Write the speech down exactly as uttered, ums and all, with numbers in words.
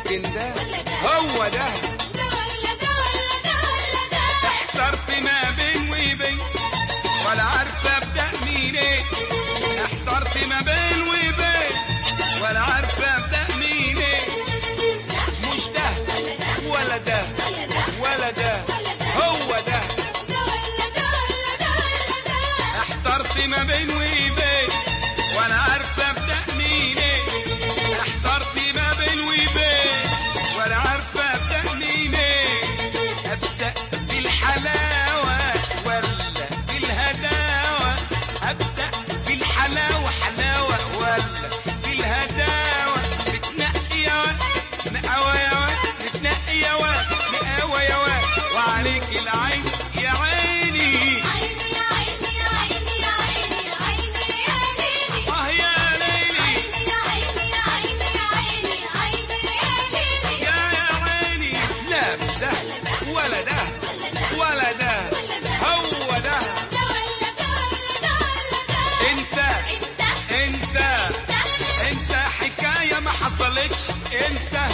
لكن ده هو ده احترت ما بين وبين ولا عارفه ابدا منين. احترت ما بين وبين ولا عارفه ابدا منين. مش ده ولا ده ولا ده هو ده. احترت ما بين وبين ولا عارفه ابدا منين. احترت ما بين وبين ولا عارفه ابدا منين. ابدا بالحلاوه ولا بالهداوه. ابدا بالحلاوه حلاوه ولا بالهداوه. بتنقي يا واد مقاوى يا واد. بتنقي يا واد مقاوى يا واد. وعليك العين يا عيني. اه يا ليلي يا يا عيني. لا مش ده ولا ده ولا ده هو ده. انت انت انت حكايه ما حصلتش. انت